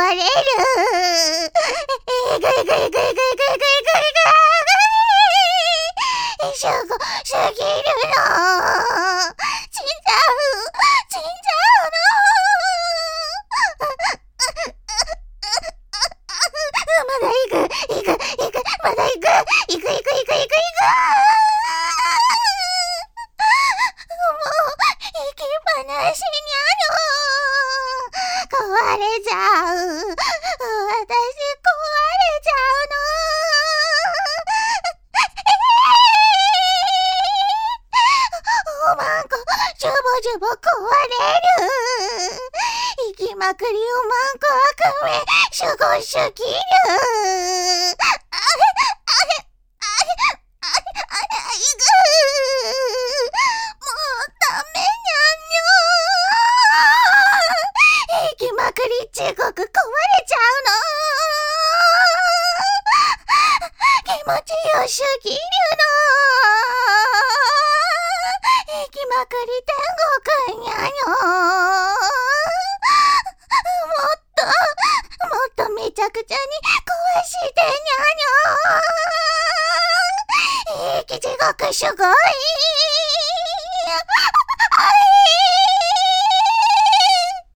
れる。ぐいぐいぐいぐいぐいぐいぐいぐい。すごすぎるの。死んじゃうの。まだ行く、まだ行く。もう行きっぱなしにゃの。壊れちゃう。私壊れちゃうの。おまんこ、ジュボジュボ壊れる。行きまくりおまんこ悪夢、すごすぎる。地獄壊れちゃうの。気持ちよすぎるの。行きまくり天国にゃの。もっとめちゃくちゃに壊してにゃの。地獄すごい。